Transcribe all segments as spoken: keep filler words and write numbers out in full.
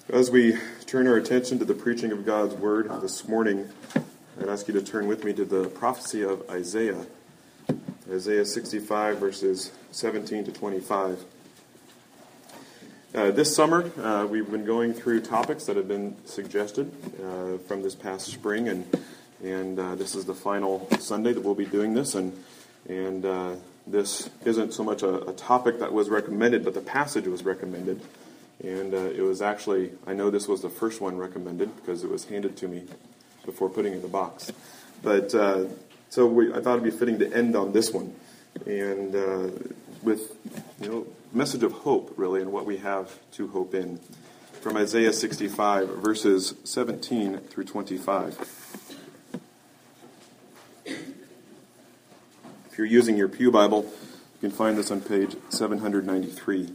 As we turn our attention to the preaching of God's Word this morning, I'd ask you to turn with me to the prophecy of Isaiah, Isaiah sixty-five, verses seventeen to twenty-five. Uh, this summer, uh, we've been going through topics that have been suggested uh, from this past spring, and and uh, this is the final Sunday that we'll be doing this, and and uh, this isn't so much a, a topic that was recommended, but the passage was recommended. And uh, it was actually, I know this was the first one recommended because it was handed to me before putting it in the box. But uh, so we, I thought it'd be fitting to end on this one, and uh, with you know message of hope really, and what we have to hope in, from Isaiah sixty-five, verses seventeen through twenty-five. If you're using your Pew Bible, you can find this on page seven ninety-three.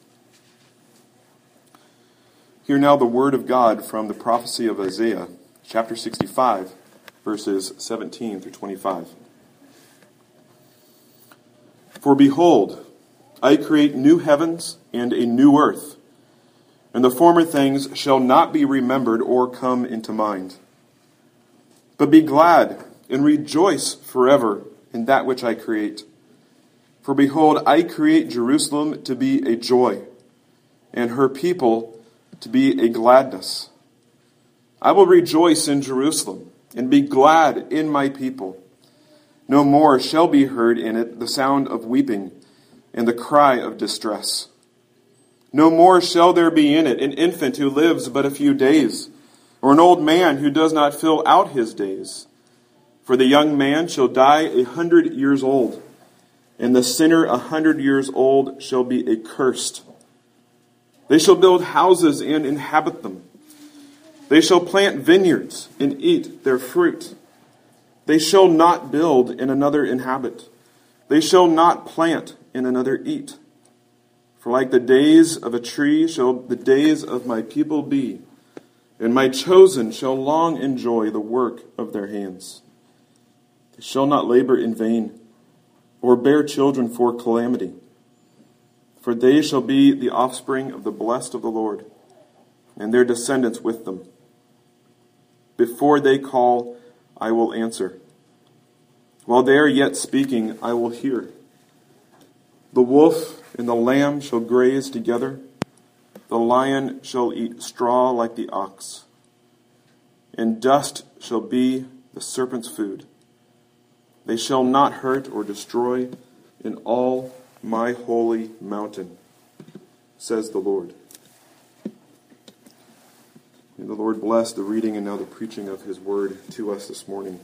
Hear now the word of God from the prophecy of Isaiah, chapter sixty-five, verses seventeen through twenty-five. For behold, I create new heavens and a new earth, and the former things shall not be remembered or come into mind. But be glad and rejoice forever in that which I create. For behold, I create Jerusalem to be a joy, and her people to be a gladness. I will rejoice in Jerusalem and be glad in my people. No more shall be heard in it the sound of weeping and the cry of distress. No more shall there be in it an infant who lives but a few days, or an old man who does not fill out his days. For the young man shall die a hundred years old, and the sinner a hundred years old shall be accursed. They shall build houses and inhabit them. They shall plant vineyards and eat their fruit. They shall not build and another inhabit. They shall not plant and another eat. For like the days of a tree shall the days of my people be, and my chosen shall long enjoy the work of their hands. They shall not labor in vain, or bear children for calamity. For they shall be the offspring of the blessed of the Lord, and their descendants with them. Before they call, I will answer. While they are yet speaking, I will hear. The wolf and the lamb shall graze together. The lion shall eat straw like the ox. And dust shall be the serpent's food. They shall not hurt or destroy in all my holy mountain, says the Lord. May the Lord bless the reading and now the preaching of his word to us this morning.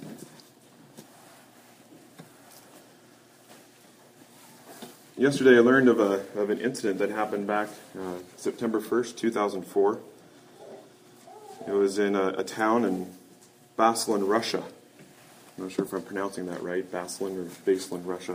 Yesterday I learned of a of an incident that happened back uh, September first, two thousand four. It was in a, a town in Baslin, Russia. I'm not sure if I'm pronouncing that right, Baslin or Baslin, Russia.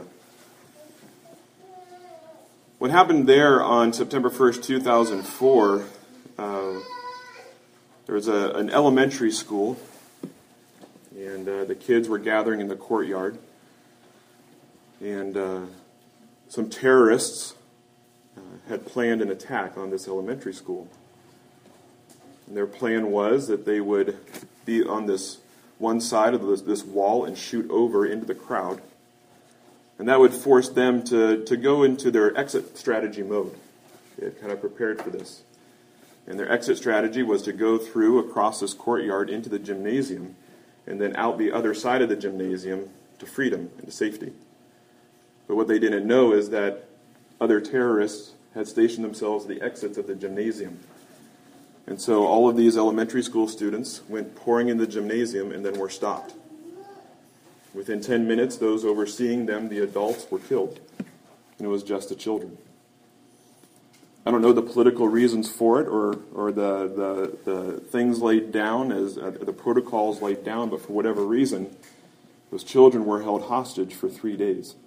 What happened there on September first, two thousand four, uh, there was a, an elementary school, and uh, the kids were gathering in the courtyard, and uh, some terrorists uh, had planned an attack on this elementary school. And their plan was that they would be on this one side of this, this wall and shoot over into the crowd. And that would force them to, to go into their exit strategy mode. They had kind of prepared for this. And their exit strategy was to go through across this courtyard into the gymnasium and then out the other side of the gymnasium to freedom and to safety. But what they didn't know is that other terrorists had stationed themselves at the exits of the gymnasium. And so all of these elementary school students went pouring in the gymnasium and then were stopped. Within ten minutes, those overseeing them, the adults, were killed. And it was just the children. I don't know the political reasons for it or or the, the, the things laid down, as uh, the protocols laid down, but for whatever reason, those children were held hostage for three days.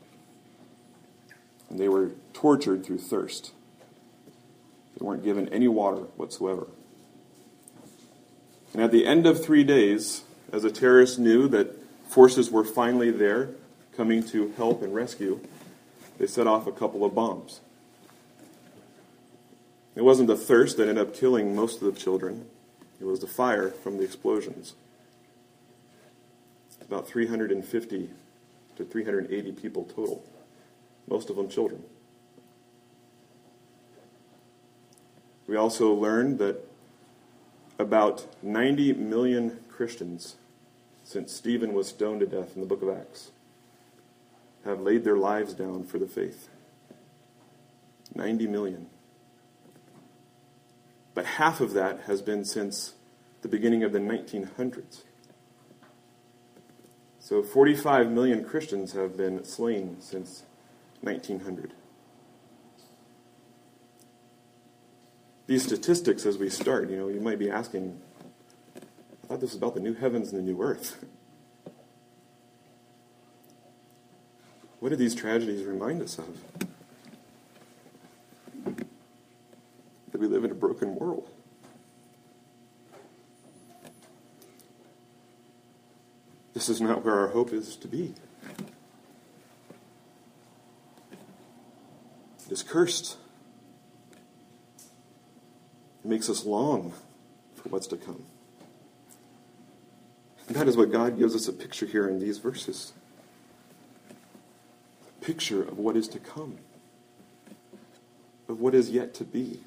And they were tortured through thirst. They weren't given any water whatsoever. And at the end of three days, as the terrorists knew that forces were finally there, coming to help and rescue, they set off a couple of bombs. It wasn't the thirst that ended up killing most of the children. It was the fire from the explosions. About three hundred fifty to three hundred eighty people total, most of them children. We also learned that about ninety million Christians, since Stephen was stoned to death in the book of Acts, have laid their lives down for the faith. ninety million. But half of that has been since the beginning of the nineteen hundreds. So forty-five million Christians have been slain since nineteen hundred. These statistics, as we start, you know, you might be asking, I thought this was about the new heavens and the new earth. What do these tragedies remind us of? That we live in a broken world. This is not where our hope is to be. It is cursed. It makes us long for what's to come. And that is what God gives us a picture here in these verses. A picture of what is to come. Of what is yet to be.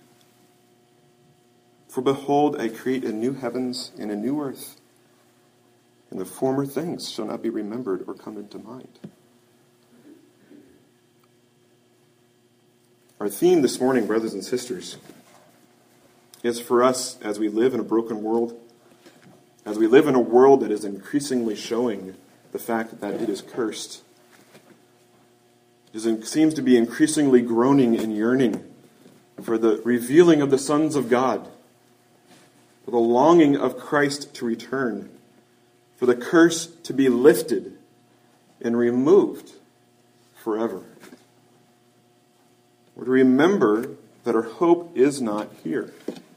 For behold, I create a new heavens and a new earth, and the former things shall not be remembered or come into mind. Our theme this morning, brothers and sisters, is for us as we live in a broken world, as we live in a world that is increasingly showing the fact that it is cursed. It seems to be increasingly groaning and yearning for the revealing of the sons of God, for the longing of Christ to return, for the curse to be lifted and removed forever. We're to remember that our hope is not here.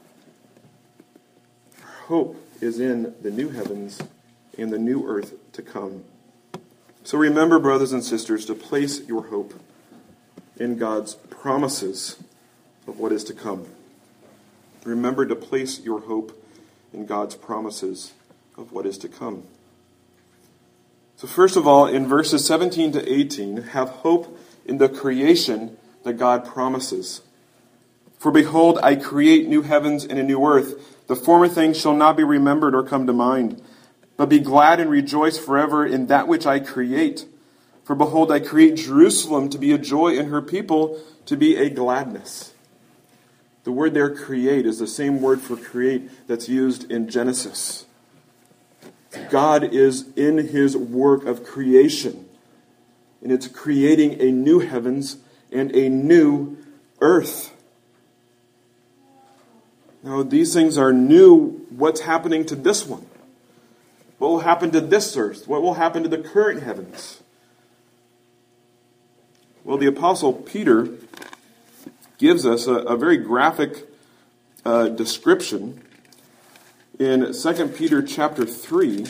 Our hope is in the new heavens and the new earth to come. So remember, brothers and sisters, to place your hope in God's promises of what is to come. Remember to place your hope in God's promises of what is to come. So first of all, in verses seventeen to eighteen, have hope in the creation that God promises. For behold, I create new heavens and a new earth. The former things shall not be remembered or come to mind. But be glad and rejoice forever in that which I create. For behold, I create Jerusalem to be a joy and her people to be a gladness. The word there, create, is the same word for create that's used in Genesis. God is in his work of creation. And it's creating a new heavens and a new earth. Now, these things are new. What's happening to this one? What will happen to this earth? What will happen to the current heavens? Well, the Apostle Peter gives us a, a very graphic uh, description in Second Peter chapter three.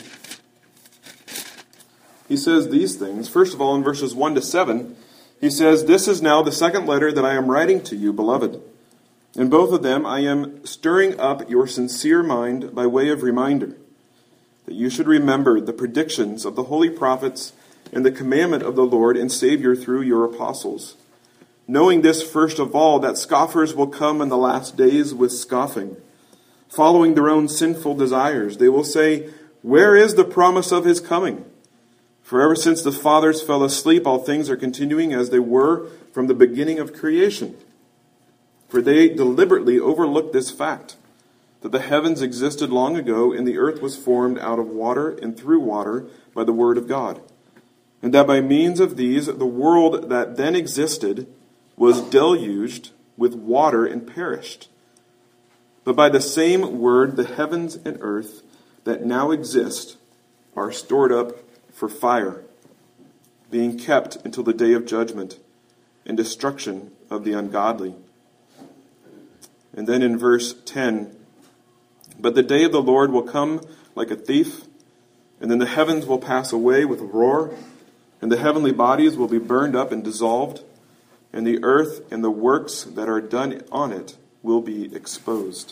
He says these things. First of all, in verses one to seven, he says, "This is now the second letter that I am writing to you, beloved. In both of them I am stirring up your sincere mind by way of reminder, that you should remember the predictions of the holy prophets and the commandment of the Lord and Savior through your apostles. Knowing this first of all, that scoffers will come in the last days with scoffing, following their own sinful desires. They will say, 'Where is the promise of his coming?' For ever since the fathers fell asleep, all things are continuing as they were from the beginning of creation. For they deliberately overlooked this fact, that the heavens existed long ago, and the earth was formed out of water and through water by the word of God. And that by means of these, the world that then existed was deluged with water and perished. But by the same word, the heavens and earth that now exist are stored up for fire, being kept until the day of judgment and destruction of the ungodly." And then in verse ten, "But the day of the Lord will come like a thief, and then the heavens will pass away with a roar, and the heavenly bodies will be burned up and dissolved, and the earth and the works that are done on it will be exposed.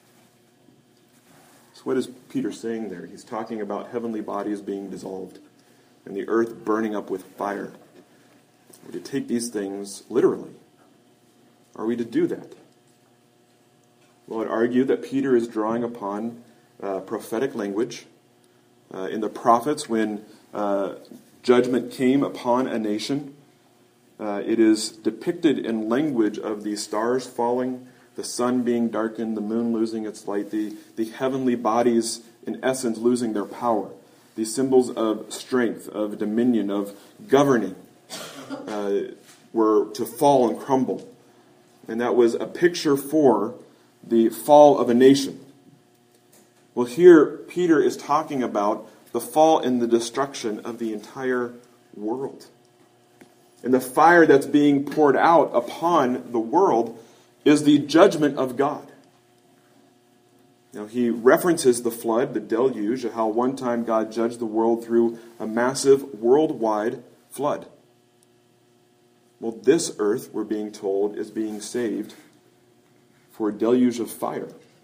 So what is Peter saying there? He's talking about heavenly bodies being dissolved and the earth burning up with fire. Are we to take these things literally? Are we to do that? Well, I'd argue that Peter is drawing upon uh, prophetic language uh, in the prophets when uh, judgment came upon a nation. Uh, it is depicted in language of the stars falling, the sun being darkened, the moon losing its light, the, the heavenly bodies, in essence, losing their power. These symbols of strength, of dominion, of governing uh, were to fall and crumble. And that was a picture for the fall of a nation. Well, here Peter is talking about the fall and the destruction of the entire world. And the fire that's being poured out upon the world is the judgment of God. Now, he references the flood, the deluge, how one time God judged the world through a massive worldwide flood. Well, this earth, we're being told, is being saved for a deluge of fire.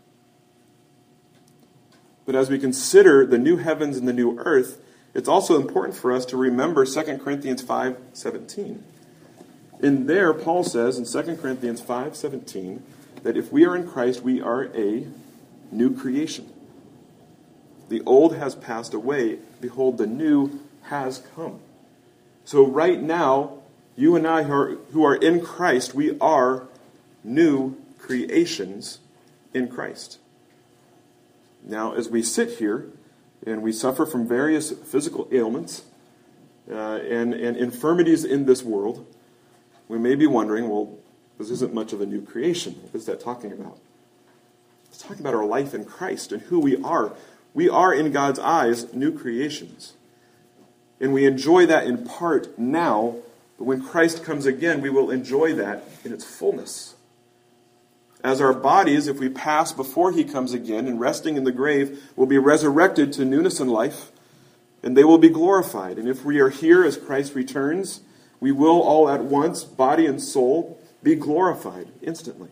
But as we consider the new heavens and the new earth, it's also important for us to remember Second Corinthians five seventeen. In there, Paul says in Second Corinthians five seventeen that if we are in Christ, we are a new creation. The old has passed away. Behold, the new has come. So right now, you and I who are, who are in Christ, we are new creations in Christ. Now, as we sit here and we suffer from various physical ailments uh, and, and infirmities in this world, we may be wondering, well, this isn't much of a new creation. What is that talking about? It's talking about our life in Christ and who we are. We are, in God's eyes, new creations. And we enjoy that in part now, but when Christ comes again, we will enjoy that in its fullness. As our bodies, if we pass before he comes again and resting in the grave, will be resurrected to newness in life, and they will be glorified. And if we are here as Christ returns, we will all at once, body and soul, be glorified instantly.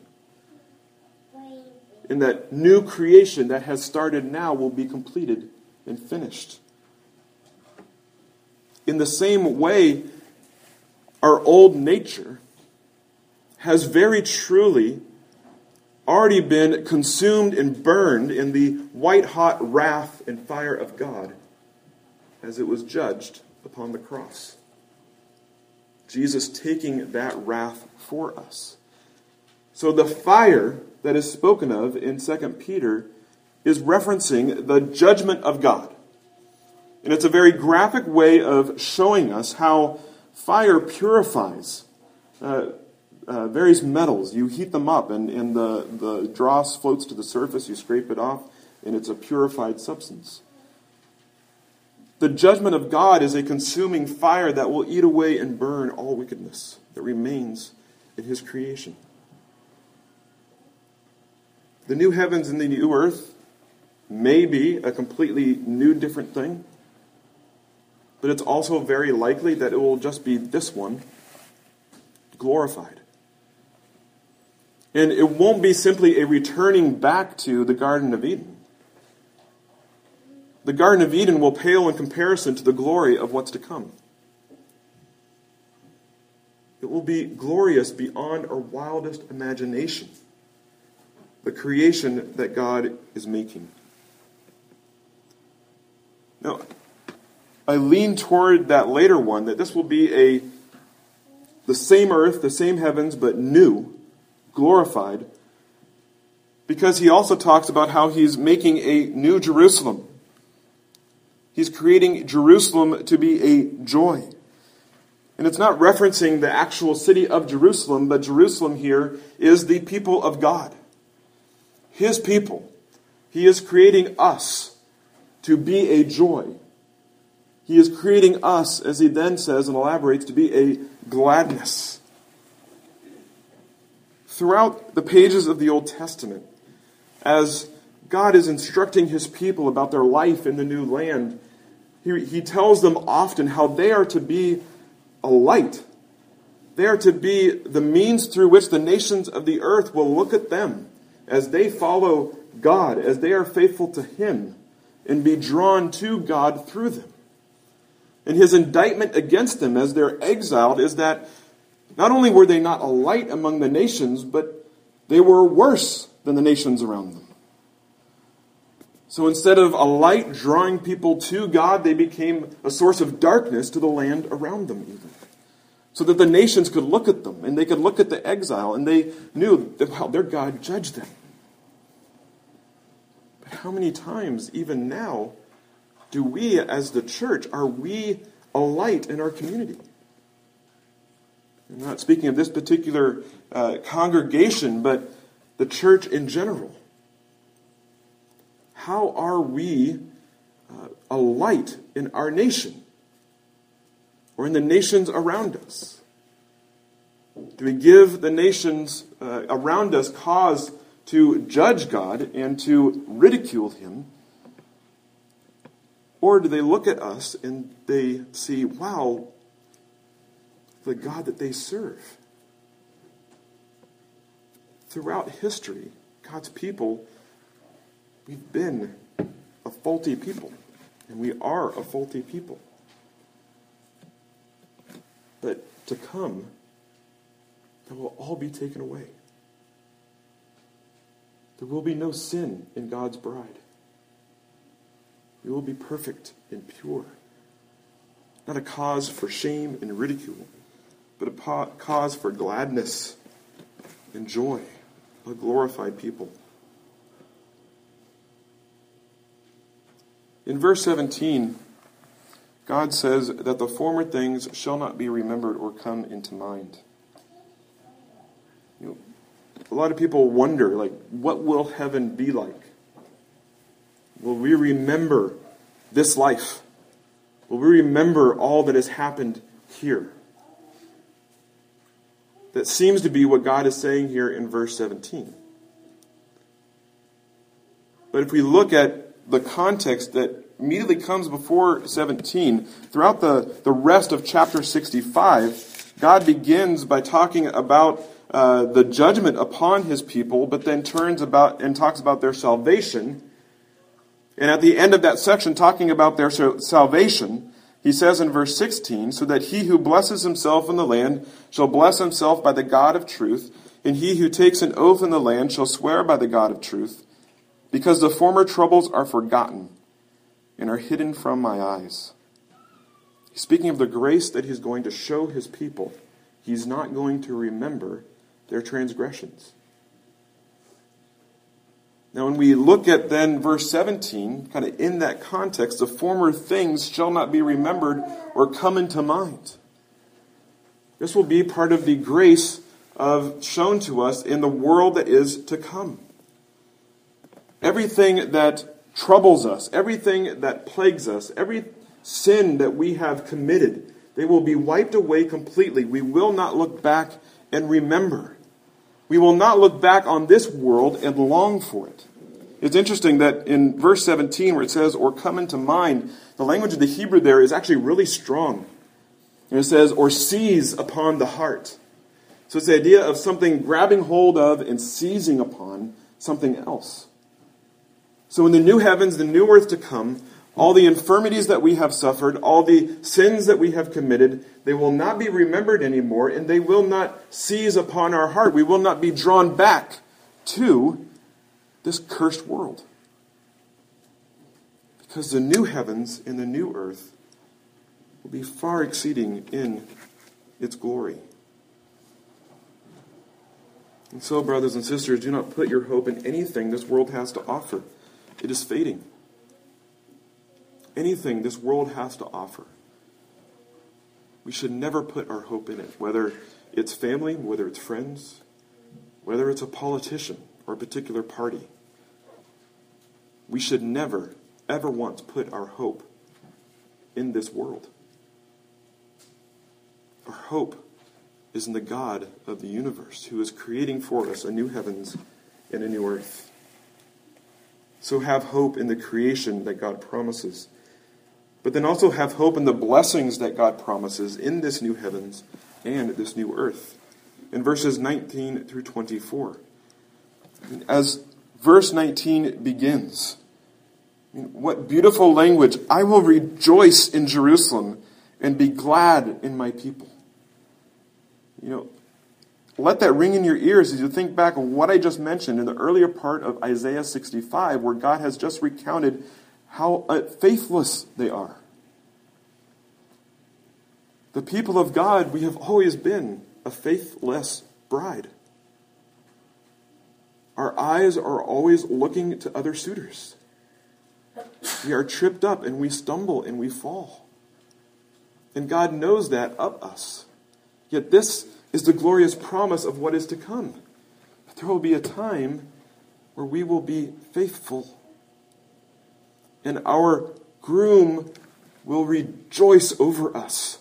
And that new creation that has started now will be completed and finished. In the same way, our old nature has very truly already been consumed and burned in the white-hot wrath and fire of God as it was judged upon the cross. Jesus taking that wrath for us. So the fire that is spoken of in Second Peter is referencing the judgment of God. And it's a very graphic way of showing us how fire purifies uh, uh, various metals. You heat them up and, and the, the dross floats to the surface. You scrape it off and it's a purified substance. The judgment of God is a consuming fire that will eat away and burn all wickedness that remains in his creation. The new heavens and the new earth may be a completely new, different thing, but it's also very likely that it will just be this one glorified. And it won't be simply a returning back to the Garden of Eden. The Garden of Eden will pale in comparison to the glory of what's to come. It will be glorious beyond our wildest imagination. The creation that God is making. Now, I lean toward that later one, that this will be a the same earth, the same heavens, but new, glorified, because he also talks about how he's making a new Jerusalem. He's creating Jerusalem to be a joy. And it's not referencing the actual city of Jerusalem, but Jerusalem here is the people of God. His people. He is creating us to be a joy. He is creating us, as he then says and elaborates, to be a gladness. Throughout the pages of the Old Testament, as God is instructing his people about their life in the new land, he, he tells them often how they are to be a light They are to be the means through which the nations of the earth will look at them as they follow God, as they are faithful to Him, and be drawn to God through them. And His indictment against them as they're exiled is that not only were they not a light among the nations, but they were worse than the nations around them. So instead of a light drawing people to God, they became a source of darkness to the land around them even. So that the nations could look at them, and they could look at the exile, and they knew that, well, their God judged them. But how many times, even now, do we as the church, are we a light in our community? I'm not speaking of this particular uh, congregation, but the church in general. How are we uh, a light in our nation or in the nations around us? Do we give the nations uh, around us cause to judge God and to ridicule Him? Or do they look at us and they see, wow, the God that they serve? Throughout history, God's people, we've been a faulty people. And we are a faulty people. But to come, that will all be taken away. There will be no sin in God's bride. We will be perfect and pure. Not a cause for shame and ridicule, but a cause for gladness and joy, a glorified people. In verse seventeen, God says that the former things shall not be remembered or come into mind. You know, a lot of people wonder, like, what will heaven be like? Will we remember this life? Will we remember all that has happened here? That seems to be what God is saying here in verse seventeen. But if we look at the context that immediately comes before seventeen, throughout the, the rest of chapter sixty-five, God begins by talking about uh, the judgment upon His people, but then turns about and talks about their salvation. And at the end of that section, talking about their salvation, He says in verse sixteen, so that he who blesses himself in the land shall bless himself by the God of truth, and he who takes an oath in the land shall swear by the God of truth, because the former troubles are forgotten and are hidden from my eyes. He's speaking of the grace that He's going to show His people. He's not going to remember their transgressions. Now, when we look at then verse seventeen, kind of in that context, the former things shall not be remembered or come into mind. This will be part of the grace of shown to us in the world that is to come. Everything that troubles us, everything that plagues us, every sin that we have committed, they will be wiped away completely. We will not look back and remember. We will not look back on this world and long for it. It's interesting that in verse seventeen, where it says, or come into mind, the language of the Hebrew there is actually really strong. And it says, or seize upon the heart. So it's the idea of something grabbing hold of and seizing upon something else. So in the new heavens, the new earth to come, all the infirmities that we have suffered, all the sins that we have committed, they will not be remembered anymore, and they will not seize upon our heart. We will not be drawn back to this cursed world. Because the new heavens and the new earth will be far exceeding in its glory. And so, brothers and sisters, do not put your hope in anything this world has to offer. It is fading. Anything this world has to offer, we should never put our hope in it, whether it's family, whether it's friends, whether it's a politician or a particular party. We should never, ever once put our hope in this world. Our hope is in the God of the universe, who is creating for us a new heavens and a new earth. So have hope in the creation that God promises. But then also have hope in the blessings that God promises in this new heavens and this new earth. In verses nineteen through twenty-four. As verse nineteen begins, what beautiful language. I will rejoice in Jerusalem and be glad in my people. You know, let that ring in your ears as you think back on what I just mentioned in the earlier part of Isaiah sixty-five, where God has just recounted how faithless they are. The people of God, we have always been a faithless bride. Our eyes are always looking to other suitors. We are tripped up and we stumble and we fall. And God knows that of us. Yet this is the glorious promise of what is to come. But there will be a time where we will be faithful. And our groom will rejoice over us.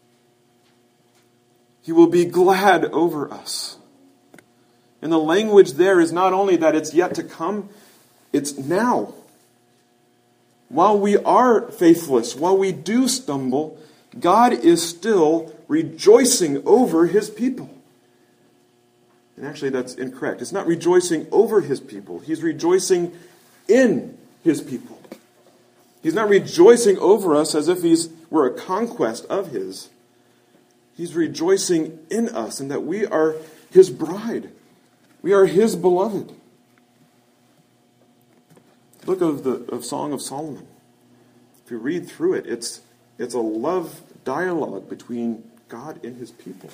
He will be glad over us. And the language there is not only that it's yet to come, it's now. While we are faithless, while we do stumble, God is still rejoicing over his people. And actually that's incorrect. It's not rejoicing over his people. He's rejoicing in his people. He's not rejoicing over us as if he's we're a conquest of his. He's rejoicing in us and that we are his bride. We are his beloved. Look of the of Song of Solomon. If you read through it, it's it's a love dialogue between God and his people.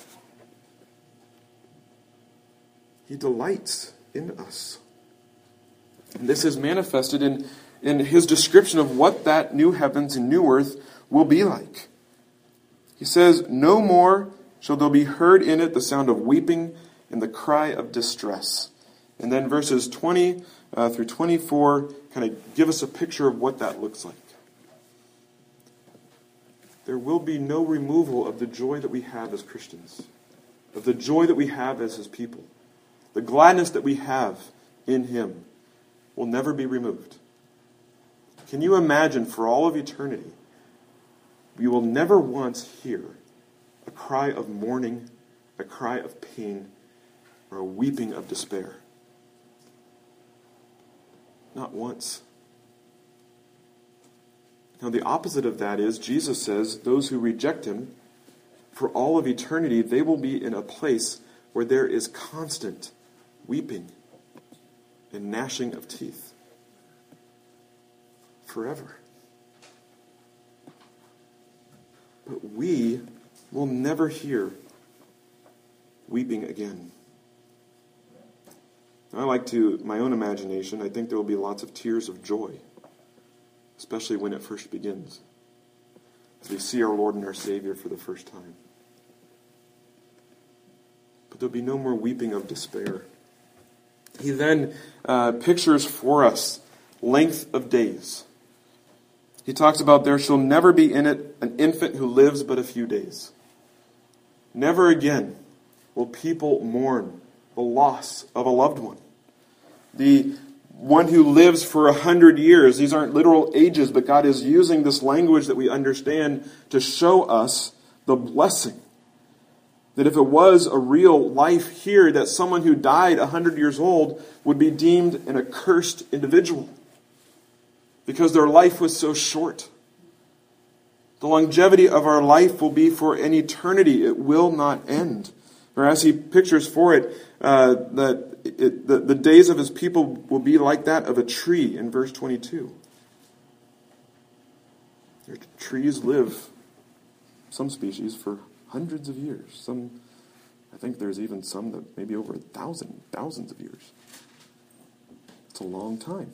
He delights in us. And this is manifested in, in his description of what that new heavens and new earth will be like. He says, no more shall there be heard in it the sound of weeping and the cry of distress. And then verses twenty uh, through twenty-four kind of give us a picture of what that looks like. There will be no removal of the joy that we have as Christians, of the joy that we have as his people. The gladness that we have in him will never be removed. Can you imagine for all of eternity, we will never once hear a cry of mourning, a cry of pain, or a weeping of despair? Not once. Now the opposite of that is, Jesus says, those who reject him, for all of eternity, they will be in a place where there is constant weeping and gnashing of teeth. Forever. But we will never hear weeping again. I like to, my own imagination, I think there will be lots of tears of joy, especially when it first begins, as we see our Lord and our Savior for the first time. But there'll be no more weeping of despair. He then uh, pictures for us length of days. He talks about there shall never be in it an infant who lives but a few days. Never again will people mourn the loss of a loved one. The one who lives for a hundred years, these aren't literal ages, but God is using this language that we understand to show us the blessing. That if it was a real life here, that someone who died a hundred years old would be deemed an accursed individual because their life was so short. The longevity of our life will be for an eternity. It will not end. Or as he pictures for it, uh, that it, the, the days of his people will be like that of a tree in verse twenty-two. Their trees live, some species, for hundreds of years. Some, I think there's even some that maybe over a thousand, thousands of years. It's a long time.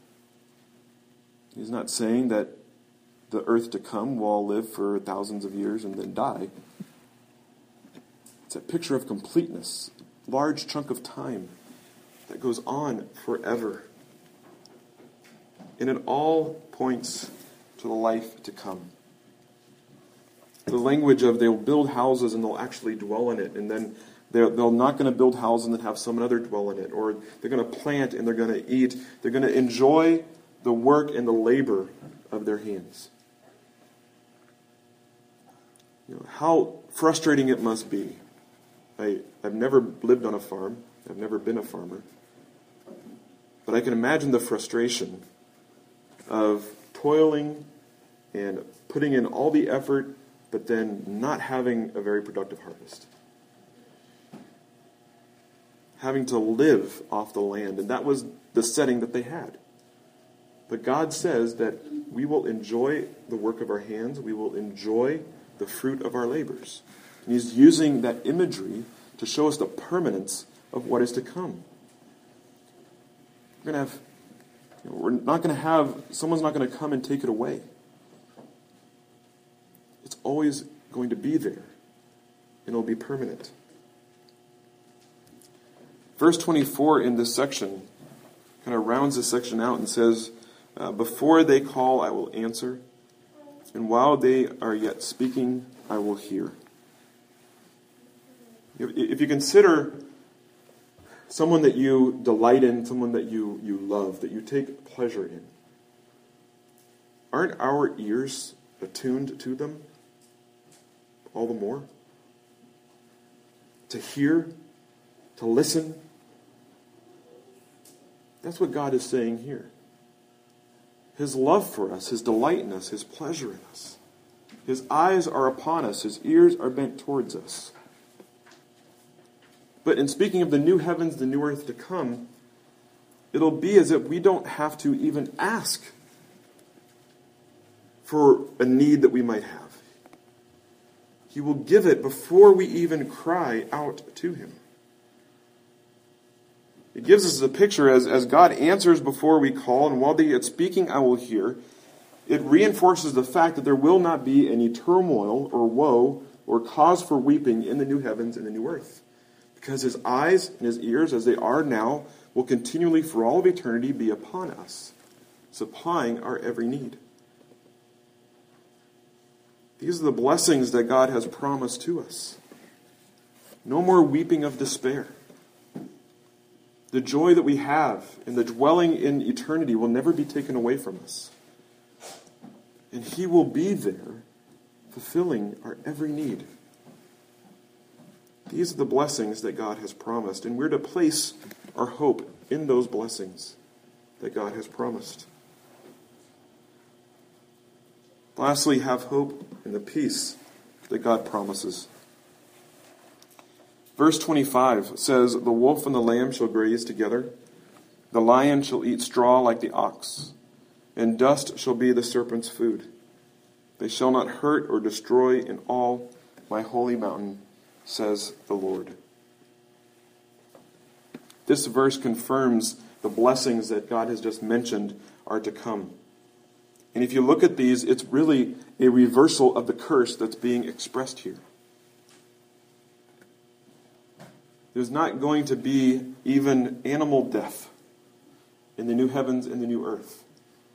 He's not saying that the earth to come will all live for thousands of years and then die. It's a picture of completeness, large chunk of time that goes on forever. And it all points to the life to come. The language of they'll build houses and they'll actually dwell in it, and then they're, they're not going to build houses and then have some other dwell in it, or they're going to plant and they're going to eat. They're going to enjoy the work and the labor of their hands. You know, how frustrating it must be. I, I've never lived on a farm. I've never been a farmer. But I can imagine the frustration of toiling and putting in all the effort, but then not having a very productive harvest. Having to live off the land. And that was the setting that they had. But God says that we will enjoy the work of our hands. We will enjoy the fruit of our labors. And he's using that imagery to show us the permanence of what is to come. We're going to have, you know, we're not going to have, someone's not going to come and take it away. It's always going to be there. And it'll be permanent. Verse twenty-four in this section kind of rounds this section out and says, uh, before they call, I will answer. And while they are yet speaking, I will hear. If, if you consider someone that you delight in, someone that you, you love, that you take pleasure in, aren't our ears attuned to them all the more? To hear, to listen. That's what God is saying here. His love for us, His delight in us, His pleasure in us. His eyes are upon us, His ears are bent towards us. But in speaking of the new heavens, the new earth to come, it'll be as if we don't have to even ask for a need that we might have. He will give it before we even cry out to Him. It gives us a picture as, as God answers before we call, and while they are speaking, I will hear. It reinforces the fact that there will not be any turmoil or woe or cause for weeping in the new heavens and the new earth. Because His eyes and His ears, as they are now, will continually for all of eternity be upon us, supplying our every need. These are the blessings that God has promised to us. No more weeping of despair. The joy that we have and the dwelling in eternity will never be taken away from us. And He will be there, fulfilling our every need. These are the blessings that God has promised, and we're to place our hope in those blessings that God has promised. Lastly, have hope in the peace that God promises. Verse twenty-five says, the wolf and the lamb shall graze together, the lion shall eat straw like the ox, and dust shall be the serpent's food. They shall not hurt or destroy in all my holy mountain, says the Lord. This verse confirms the blessings that God has just mentioned are to come. And if you look at these, it's really a reversal of the curse that's being expressed here. There's not going to be even animal death in the new heavens and the new earth.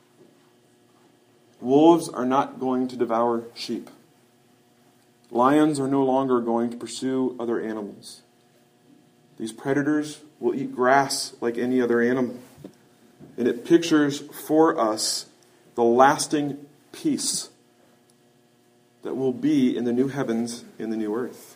Wolves are not going to devour sheep. Lions are no longer going to pursue other animals. These predators will eat grass like any other animal. And it pictures for us the lasting peace that will be in the new heavens and the new earth.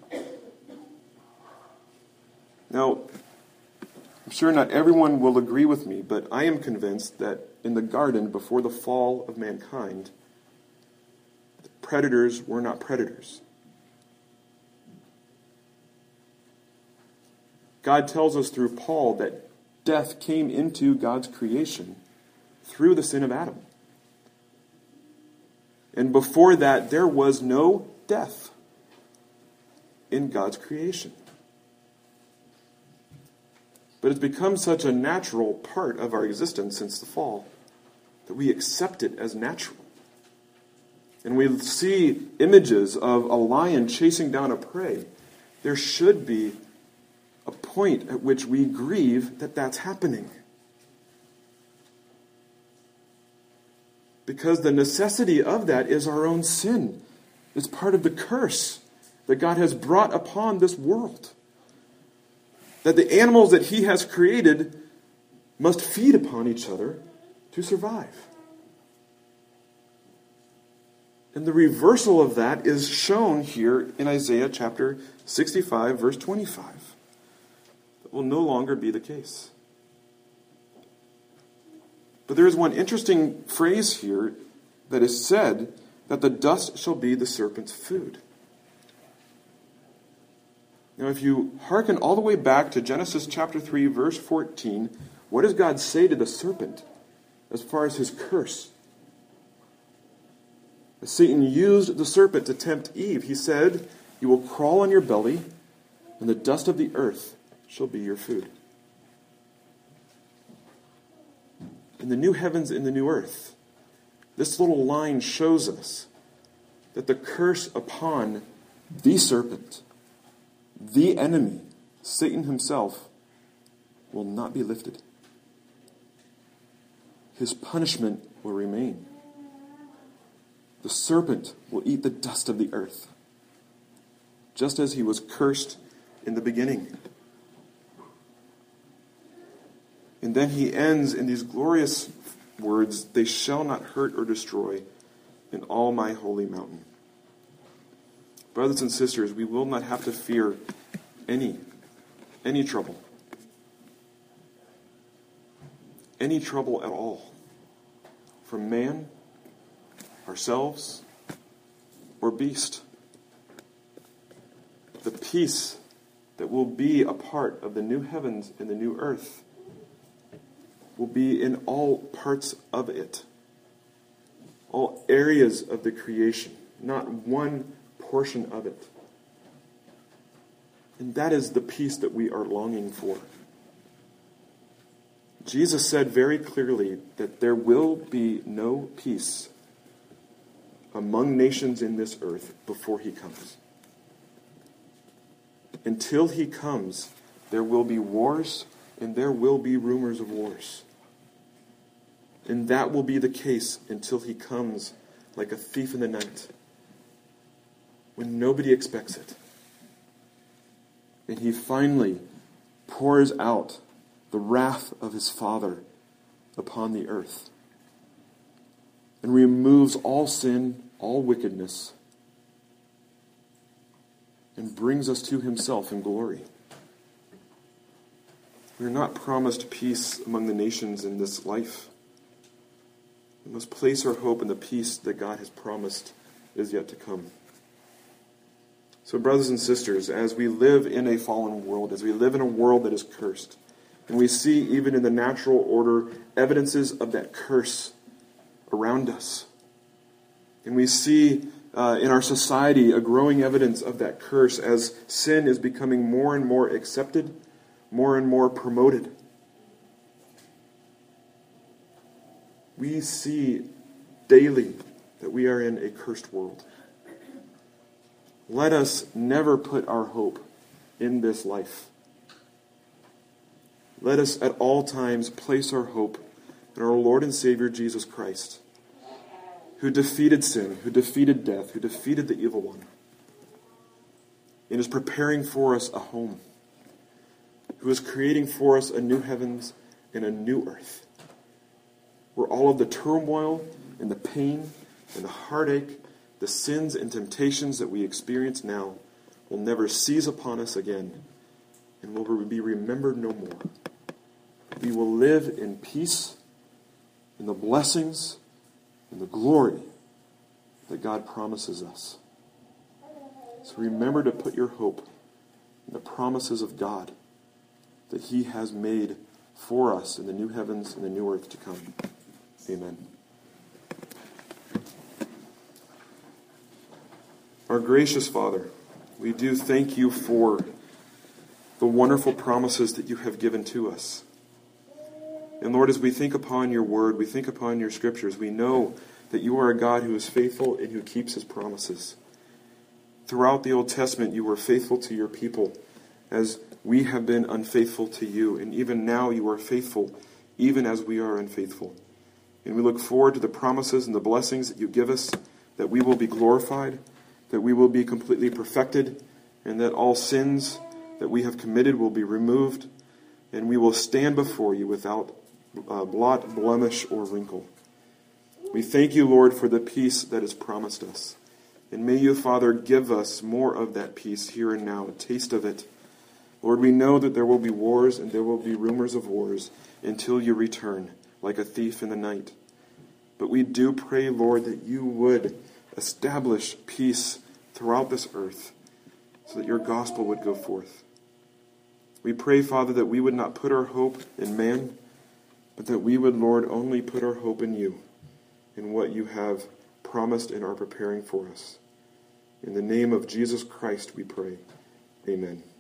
Now, I'm sure not everyone will agree with me, but I am convinced that in the garden before the fall of mankind, the predators were not predators. God tells us through Paul that death came into God's creation through the sin of Adam. And before that, there was no death in God's creation. But it's become such a natural part of our existence since the fall that we accept it as natural. And we see images of a lion chasing down a prey. There should be a point at which we grieve that that's happening. Because the necessity of that is our own sin. It's part of the curse that God has brought upon this world. That the animals that He has created must feed upon each other to survive. And the reversal of that is shown here in Isaiah chapter sixty-five, verse twenty-five. It will no longer be the case. But there is one interesting phrase here that is said, that the dust shall be the serpent's food. Now, if you hearken all the way back to Genesis chapter three, verse fourteen, what does God say to the serpent as far as his curse? As Satan used the serpent to tempt Eve, he said, "You will crawl on your belly, and the dust of the earth shall be your food." In the new heavens and the new earth, this little line shows us that the curse upon the serpent, the enemy, Satan himself, will not be lifted. His punishment will remain. The serpent will eat the dust of the earth, just as he was cursed in the beginning. And then he ends in these glorious words, "They shall not hurt or destroy in all my holy mountain." Brothers and sisters, we will not have to fear any, any trouble. Any trouble at all. From man, ourselves, or beast. The peace that will be a part of the new heavens and the new earth will be in all parts of it. All areas of the creation, not one portion of it. And that is the peace that we are longing for. Jesus said very clearly that there will be no peace among nations in this earth before he comes. Until he comes, there will be wars and there will be rumors of wars. And that will be the case until he comes like a thief in the night, when nobody expects it. And he finally pours out the wrath of his Father upon the earth and removes all sin, all wickedness, and brings us to himself in glory. We are not promised peace among the nations in this life. We must place our hope in the peace that God has promised is yet to come. So, brothers and sisters, as we live in a fallen world, as we live in a world that is cursed, and we see even in the natural order evidences of that curse around us, and we see uh, in our society a growing evidence of that curse as sin is becoming more and more accepted, more and more promoted. We see daily that we are in a cursed world. Let us never put our hope in this life. Let us at all times place our hope in our Lord and Savior Jesus Christ, who defeated sin, who defeated death, who defeated the evil one, and is preparing for us a home, who is creating for us a new heavens and a new earth, where all of the turmoil and the pain and the heartache, the sins and temptations that we experience now will never seize upon us again and will be remembered no more. We will live in peace, in the blessings, and the glory that God promises us. So remember to put your hope in the promises of God that he has made for us in the new heavens and the new earth to come. Amen. Our gracious Father, we do thank you for the wonderful promises that you have given to us. And Lord, as we think upon your word, we think upon your scriptures, we know that you are a God who is faithful and who keeps his promises. Throughout the Old Testament, you were faithful to your people as we have been unfaithful to you. And even now you are faithful, even as we are unfaithful. And we look forward to the promises and the blessings that you give us, that we will be glorified, that we will be completely perfected, and that all sins that we have committed will be removed, and we will stand before you without uh, blot, blemish, or wrinkle. We thank you, Lord, for the peace that is promised us. And may you, Father, give us more of that peace here and now, a taste of it. Lord, we know that there will be wars and there will be rumors of wars until you return, like a thief in the night. But we do pray, Lord, that you would establish peace throughout this earth so that your gospel would go forth. We pray, Father, that we would not put our hope in man, but that we would, Lord, only put our hope in you, in what you have promised and are preparing for us. In the name of Jesus Christ we pray. Amen.